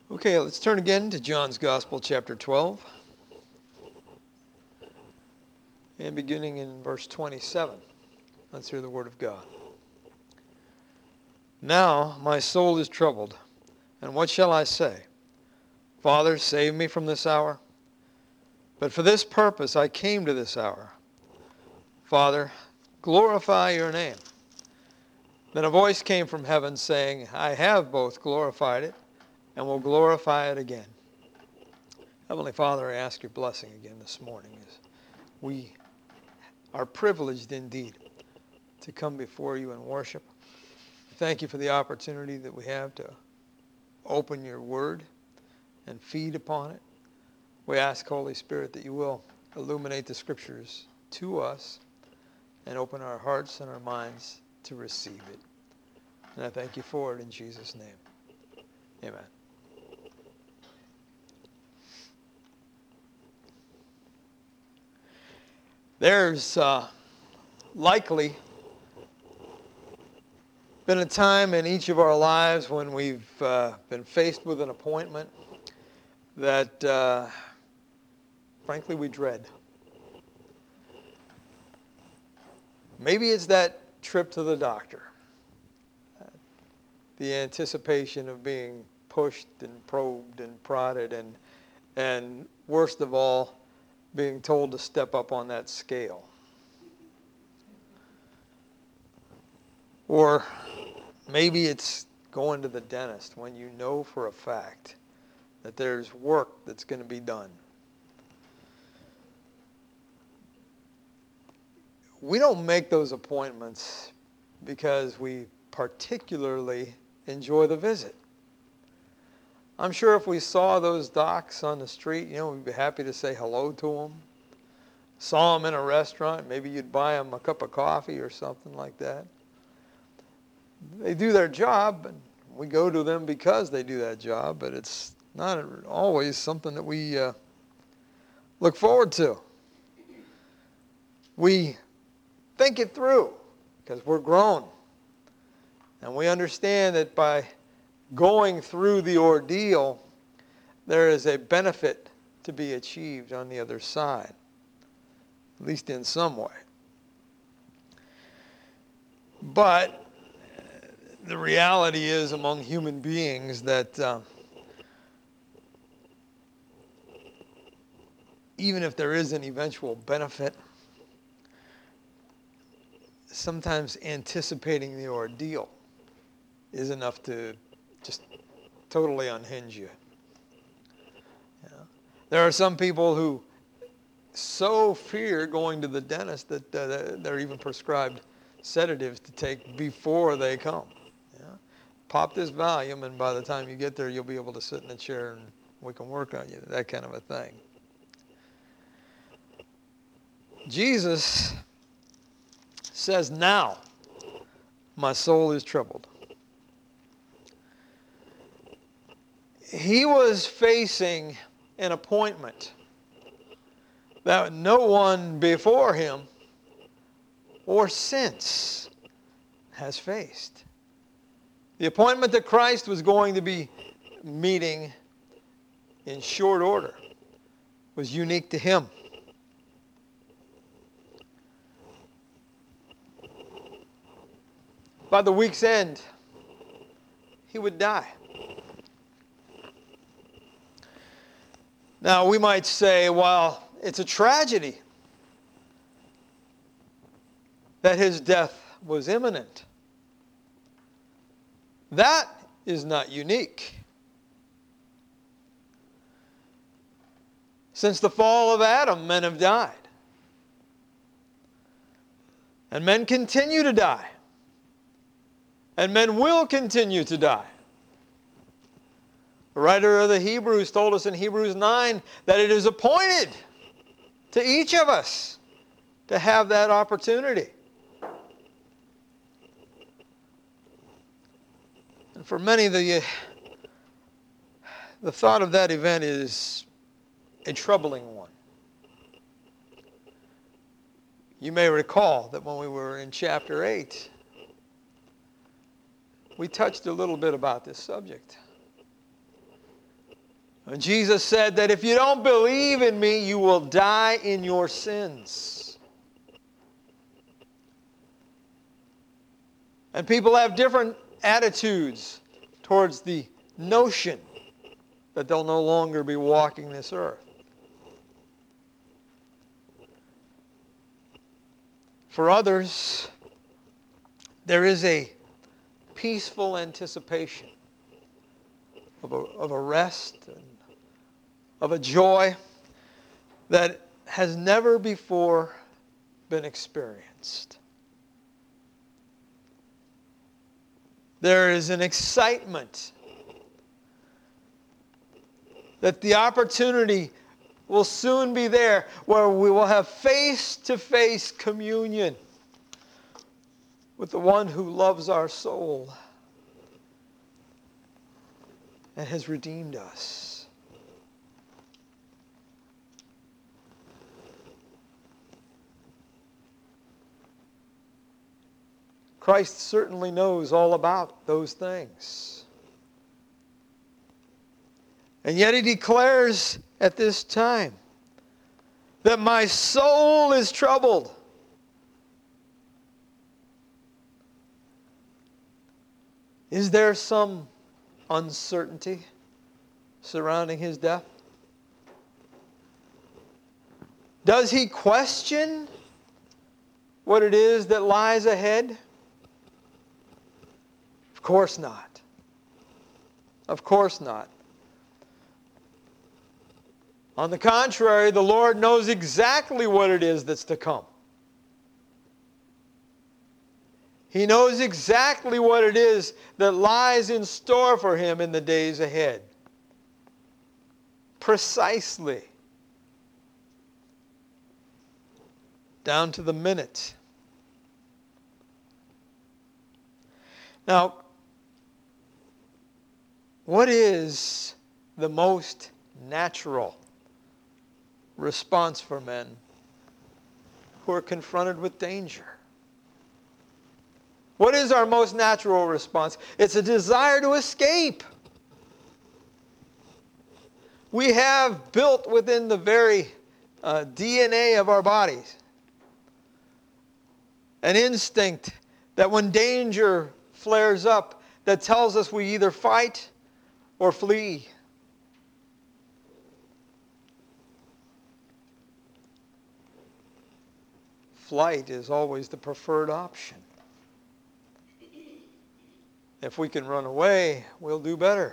Okay, let's turn again to John's Gospel, chapter 12, and beginning in verse 27. Let's hear the word of God. Now my soul is troubled, and what shall I say? Father, save me from this hour. But for this purpose I came to this hour. Father, glorify your name. Then a voice came from heaven saying, I have both glorified it and will glorify it again. Heavenly Father, I ask your blessing again this morning as we are privileged indeed to come before you and worship. Thank you for the opportunity that we have to open your word and feed upon it. We ask, Holy Spirit, that you will illuminate the scriptures to us and open our hearts and our minds to receive it. And I thank you for it in Jesus' name. Amen. There's likely been a time in each of our lives when we've been faced with an appointment that, frankly, we dread. Maybe it's that trip to the doctor, the anticipation of being pushed and probed and prodded, and worst of all, being told to step up on that scale. Or maybe it's going to the dentist when you know for a fact that there's work that's going to be done. We don't make those appointments because we particularly enjoy the visit. I'm sure if we saw those docs on the street, we'd be happy to say hello to them. Saw them in a restaurant, maybe you'd buy them a cup of coffee or something like that. They do their job, and we go to them because they do that job, but it's not always something that we look forward to. We think it through because we're grown, and we understand that by going through the ordeal, there is a benefit to be achieved on the other side, at least in some way. But the reality is among human beings that even if there is an eventual benefit, sometimes anticipating the ordeal is enough to just totally unhinge you. There are some people who so fear going to the dentist that they're even prescribed sedatives to take before they come. Pop this Valium, and by the time you get there, you'll be able to sit in a chair and we can work on you, that kind of a thing. Jesus says, now my soul is troubled. He was facing an appointment that no one before him or since has faced. The appointment that Christ was going to be meeting in short order was unique to him. By the week's end, he would die. Now, we might say, well, it's a tragedy that his death was imminent. That is not unique. Since the fall of Adam, men have died. And men continue to die. And men will continue to die. The writer of the Hebrews told us in Hebrews 9 that it is appointed to each of us to have that opportunity. And for many, the thought of that event is a troubling one. You may recall that when we were in chapter 8, we touched a little bit about this subject. And Jesus said that if you don't believe in me, you will die in your sins. And people have different attitudes towards the notion that they'll no longer be walking this earth. For others, there is a peaceful anticipation of a rest and of a joy that has never before been experienced. There is an excitement that the opportunity will soon be there where we will have face-to-face communion with the one who loves our soul and has redeemed us. Christ certainly knows all about those things. And yet he declares at this time that my soul is troubled. Is there some uncertainty surrounding his death? Does he question what it is that lies ahead? Of course not. Of course not. On the contrary, the Lord knows exactly what it is that's to come. He knows exactly what it is that lies in store for him in the days ahead. Precisely. Down to the minute. Now, what is the most natural response for men who are confronted with danger? What is our most natural response? It's a desire to escape. We have built within the very DNA of our bodies an instinct that when danger flares up, that tells us we either fight or flee. Flight is always the preferred option. If we can run away, we'll do better.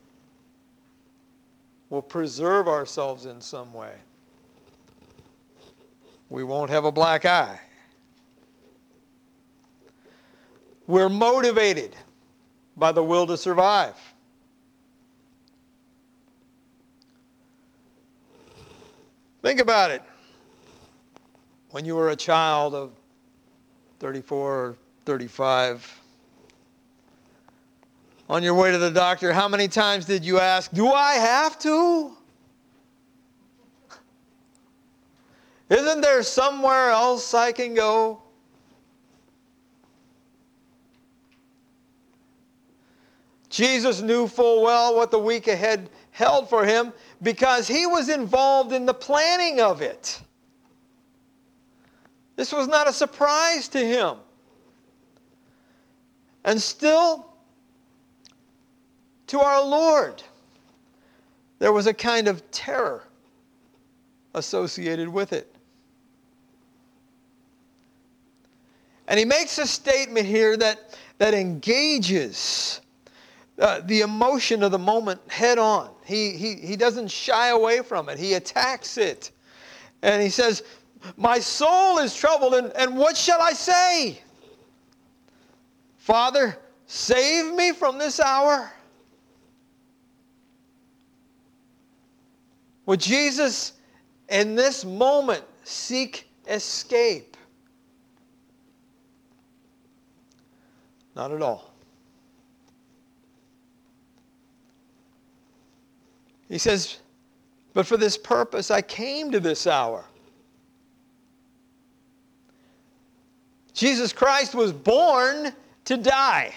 We'll preserve ourselves in some way. We won't have a black eye. We're motivated by the will to survive. Think about it. When you were a child of 34 or 35, on your way to the doctor, how many times did you ask, do I have to? Isn't there somewhere else I can go? Jesus knew full well what the week ahead held for him because he was involved in the planning of it. This was not a surprise to him. And still, to our Lord, there was a kind of terror associated with it. And he makes a statement here that engages the emotion of the moment head on. He doesn't shy away from it. He attacks it. And he says, my soul is troubled, and what shall I say? Father, save me from this hour. Would Jesus, in this moment, seek escape? Not at all. He says, but for this purpose I came to this hour. Jesus Christ was born to die.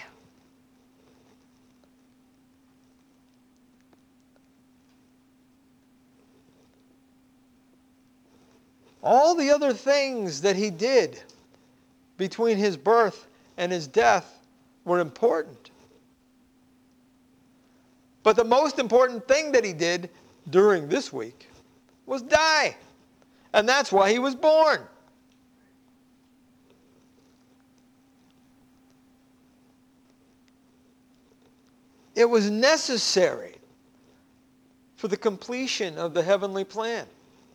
All the other things that he did between his birth and his death were important. But the most important thing that he did during this week was die. And that's why he was born. It was necessary for the completion of the heavenly plan.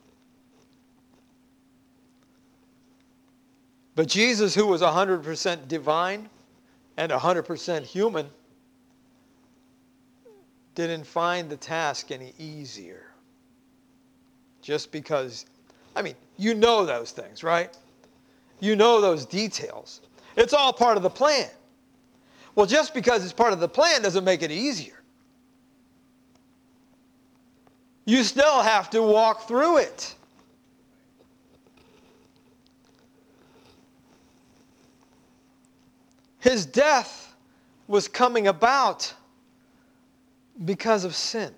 But Jesus, who was 100% divine and 100% human, didn't find the task any easier. Just because, you know those things, right? You know those details. It's all part of the plan. Well, just because it's part of the plan doesn't make it easier. You still have to walk through it. His death was coming about because of sin.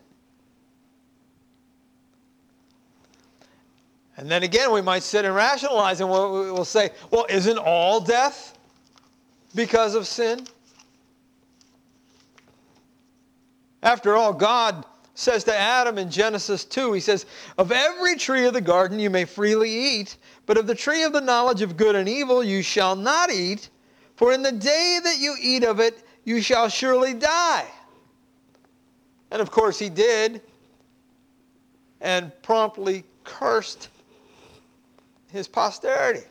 And then again, we might sit and rationalize and we'll say, well, isn't all death because of sin? After all, God says to Adam in Genesis 2, he says, of every tree of the garden you may freely eat, but of the tree of the knowledge of good and evil you shall not eat, for in the day that you eat of it you shall surely die. And of course he did, and promptly cursed his posterity.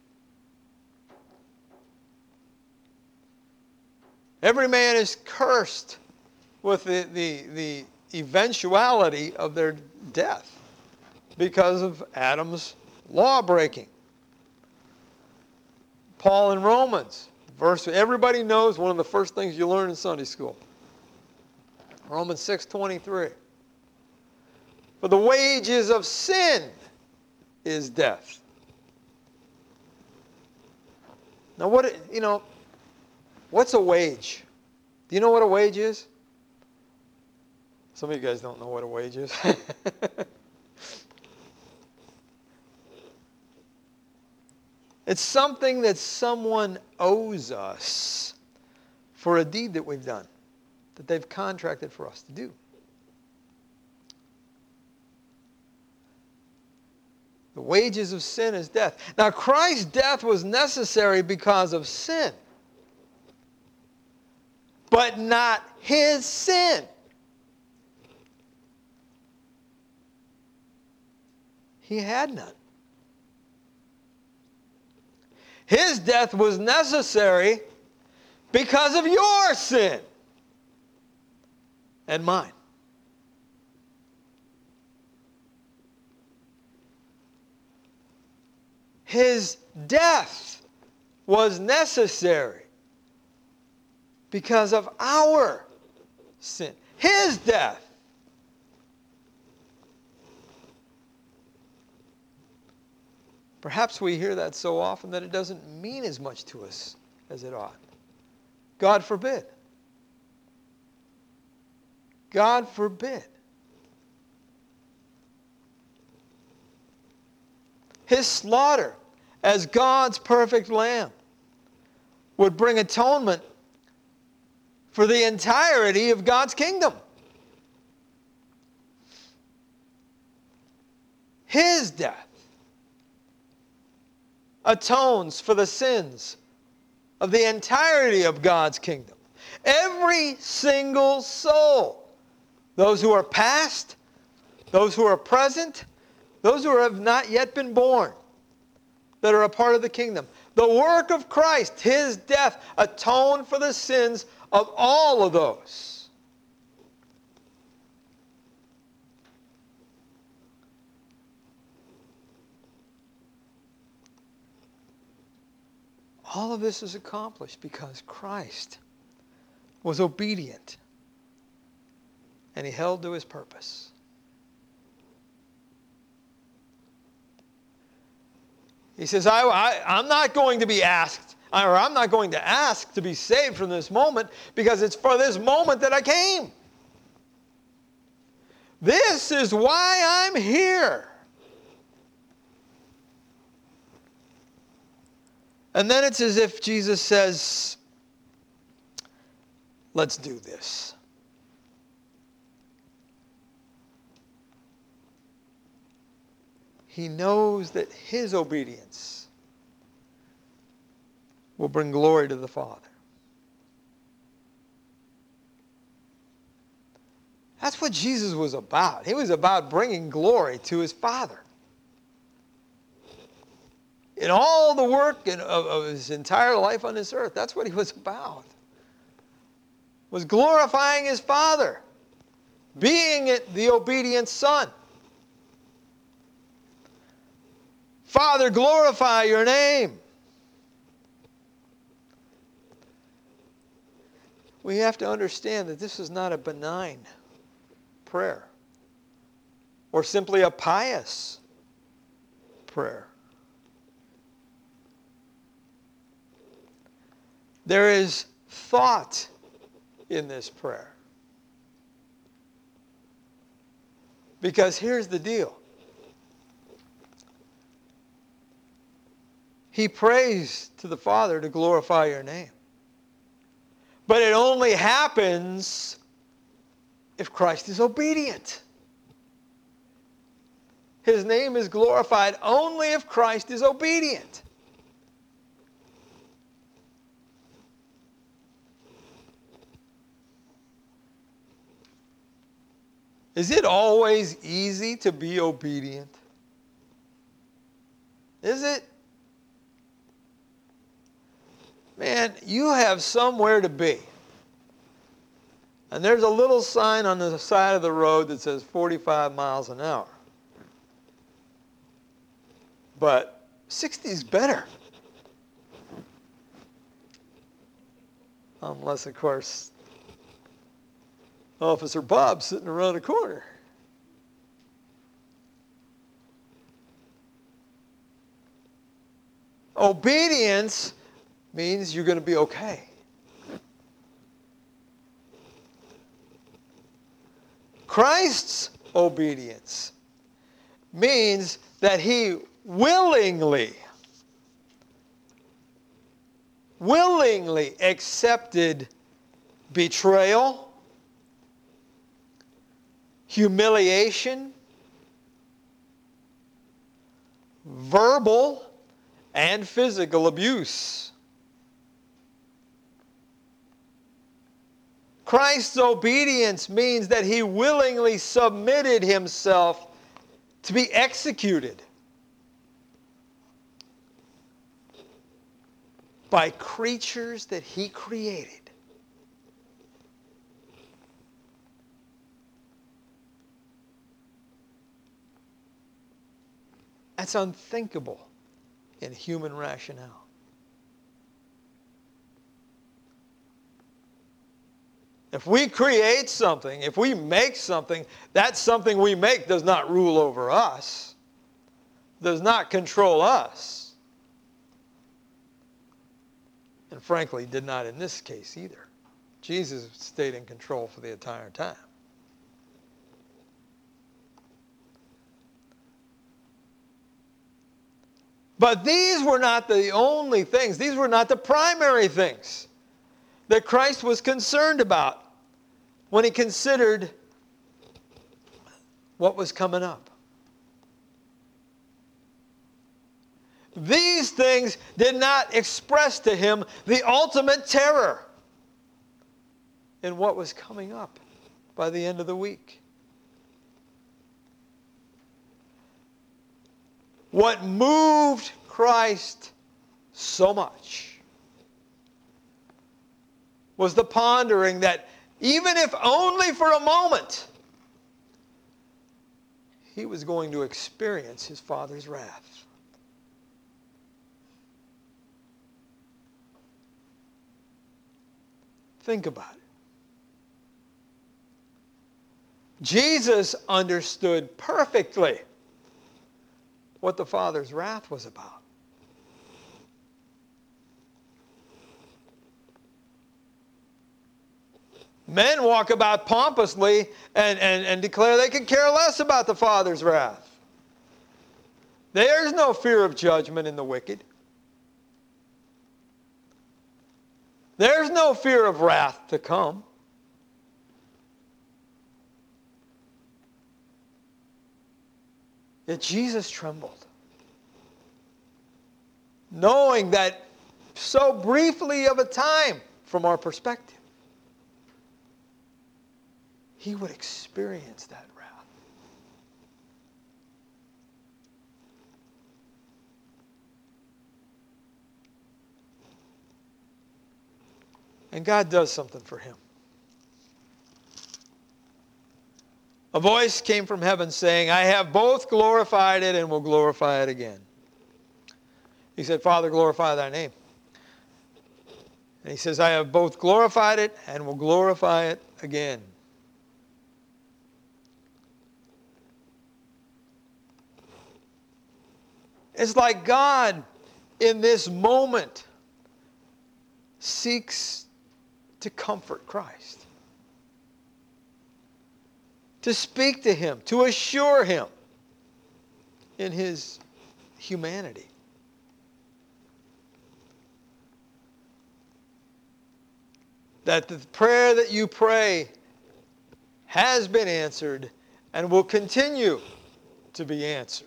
Every man is cursed with the eventuality of their death because of Adam's law breaking. Paul in Romans, verse everybody knows, one of the first things you learn in Sunday school. Romans 6:23. For the wages of sin is death. Now what's a wage? Do you know what a wage is? Some of you guys don't know what a wage is. It's something that someone owes us for a deed that we've done, that they've contracted for us to do. The wages of sin is death. Now, Christ's death was necessary because of sin, but not his sin. He had none. His death was necessary because of your sin and mine. His death was necessary because of our sin. His death. Perhaps we hear that so often that it doesn't mean as much to us as it ought. God forbid. God forbid. His slaughter as God's perfect lamb would bring atonement for the entirety of God's kingdom. His death atones for the sins of the entirety of God's kingdom. Every single soul, those who are past, those who are present, those who have not yet been born, that are a part of the kingdom. The work of Christ, his death, atoned for the sins of all of those. All of this is accomplished because Christ was obedient and he held to his purpose. He says, I'm not going to be asked, or I'm not going to ask to be saved from this moment because it's for this moment that I came. This is why I'm here. And then it's as if Jesus says, let's do this. He knows that his obedience will bring glory to the Father. That's what Jesus was about. He was about bringing glory to his Father. In all the work of his entire life on this earth, that's what he was about. Was glorifying his Father, being the obedient Son. Father, glorify your name. We have to understand that this is not a benign prayer or simply a pious prayer. There is thought in this prayer. Because here's the deal. He prays to the Father to glorify your name. But it only happens if Christ is obedient. His name is glorified only if Christ is obedient. Is it always easy to be obedient? Is it? Man, you have somewhere to be. And there's a little sign on the side of the road that says 45 miles an hour. But 60 is better. Unless, of course, Officer Bob's sitting around the corner. Obedience means you're going to be okay. Christ's obedience means that he willingly accepted betrayal, humiliation, verbal and physical abuse. Christ's obedience means that he willingly submitted himself to be executed by creatures that he created. That's unthinkable in human rationale. If we create something, if we make something, that something we make does not rule over us, does not control us. And frankly, did not in this case either. Jesus stayed in control for the entire time. But these were not the only things. These were not the primary things that Christ was concerned about when he considered what was coming up. These things did not express to him the ultimate terror in what was coming up by the end of the week. What moved Christ so much was the pondering that even if only for a moment, he was going to experience his Father's wrath. Think about it. Jesus understood perfectly what the Father's wrath was about. Men walk about pompously and declare they could care less about the Father's wrath. There's no fear of judgment in the wicked. There's no fear of wrath to come. Yet Jesus trembled, knowing that so briefly of a time, from our perspective, he would experience that wrath. And God does something for him. A voice came from heaven saying, I have both glorified it and will glorify it again. He said, Father, glorify thy name. And he says, I have both glorified it and will glorify it again. It's like God, in this moment, seeks to comfort Christ, to speak to him, to assure him in his humanity. That the prayer that you pray has been answered and will continue to be answered.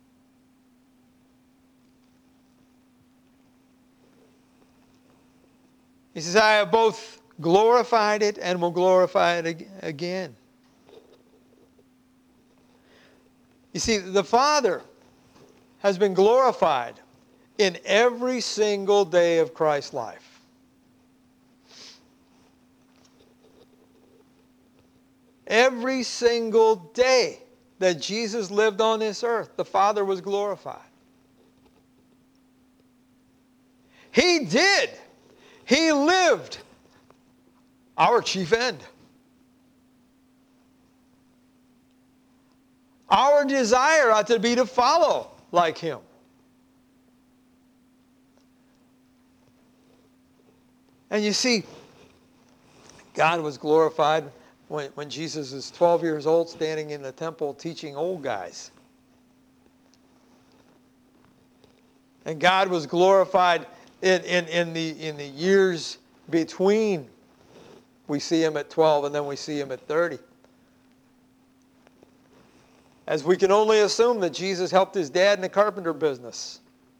He says, I have both glorified it and will glorify it again. You see, the Father has been glorified in every single day of Christ's life. Every single day that Jesus lived on this earth, the Father was glorified. He did. He lived our chief end. Our desire ought to be to follow like him. And you see, God was glorified when Jesus is 12 years old, standing in the temple teaching old guys. And God was glorified in the years between. We see him at 12 and then we see him at 30. As we can only assume that Jesus helped his dad in the carpenter business.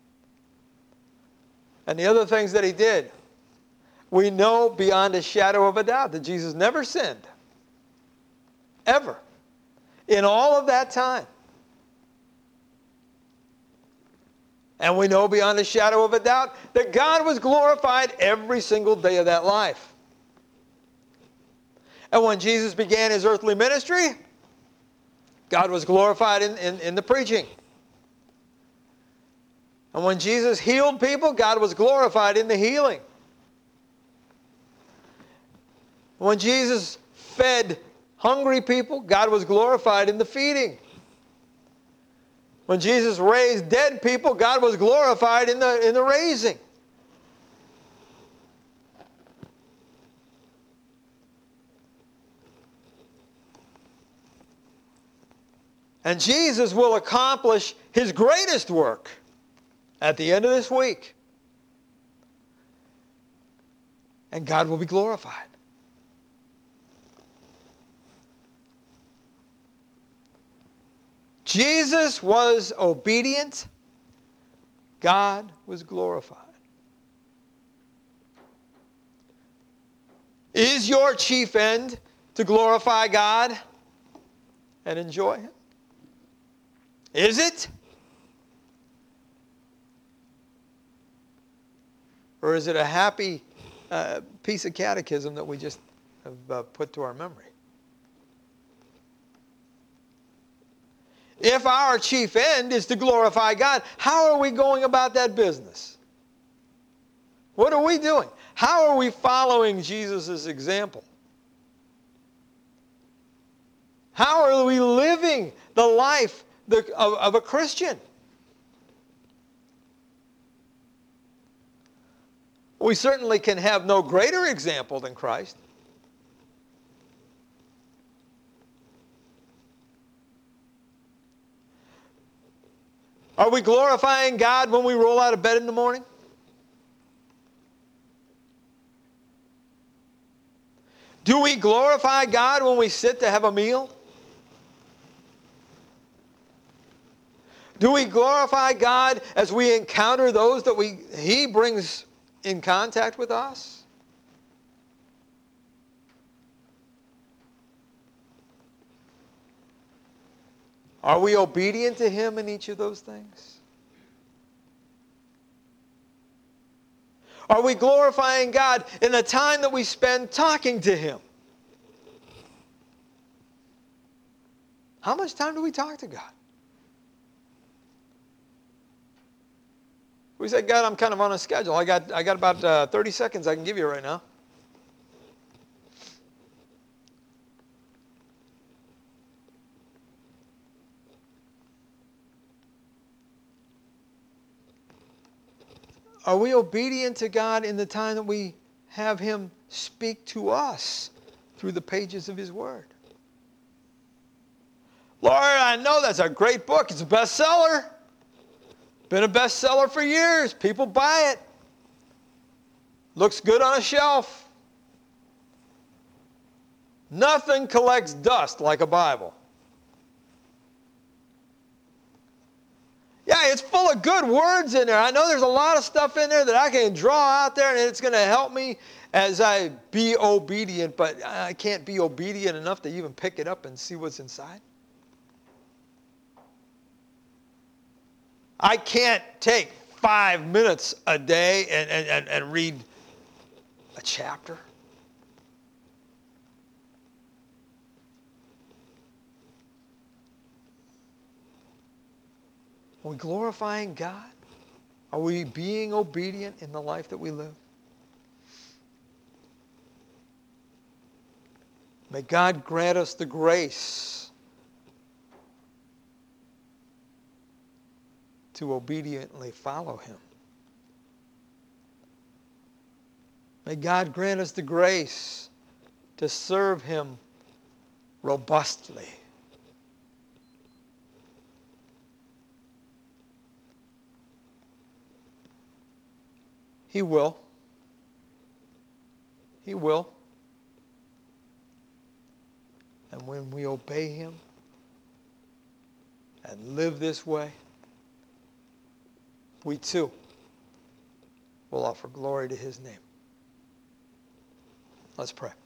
And the other things that he did. We know beyond a shadow of a doubt that Jesus never sinned. Ever. In all of that time. And we know beyond a shadow of a doubt that God was glorified every single day of that life. And when Jesus began his earthly ministry, God was glorified in the preaching. And when Jesus healed people, God was glorified in the healing. When Jesus fed hungry people, God was glorified in the feeding. When Jesus raised dead people, God was glorified in the raising. And Jesus will accomplish his greatest work at the end of this week. And God will be glorified. Jesus was obedient. God was glorified. Is your chief end to glorify God and enjoy him? Is it? Or is it a happy piece of catechism that we just have put to our memory? If our chief end is to glorify God, how are we going about that business? What are we doing? How are we following Jesus' example? How are we living the life of a Christian? We certainly can have no greater example than Christ. Are we glorifying God when we roll out of bed in the morning? Do we glorify God when we sit to have a meal? Do we glorify God as we encounter those that He brings in contact with us? Are we obedient to Him in each of those things? Are we glorifying God in the time that we spend talking to Him? How much time do we talk to God? We say, God, I'm kind of on a schedule. I got about 30 seconds I can give you right now. Are we obedient to God in the time that we have Him speak to us through the pages of His Word? Lord, I know that's a great book. It's a bestseller. Been a bestseller for years. People buy it. Looks good on a shelf. Nothing collects dust like a Bible. Yeah, it's full of good words in there. I know there's a lot of stuff in there that I can draw out there, and it's going to help me as I be obedient, but I can't be obedient enough to even pick it up and see what's inside. I can't take 5 minutes a day and read a chapter. Are we glorifying God? Are we being obedient in the life that we live? May God grant us the grace to obediently follow Him. May God grant us the grace to serve Him robustly. He will. He will. And when we obey Him and live this way, we too will offer glory to His name. Let's pray.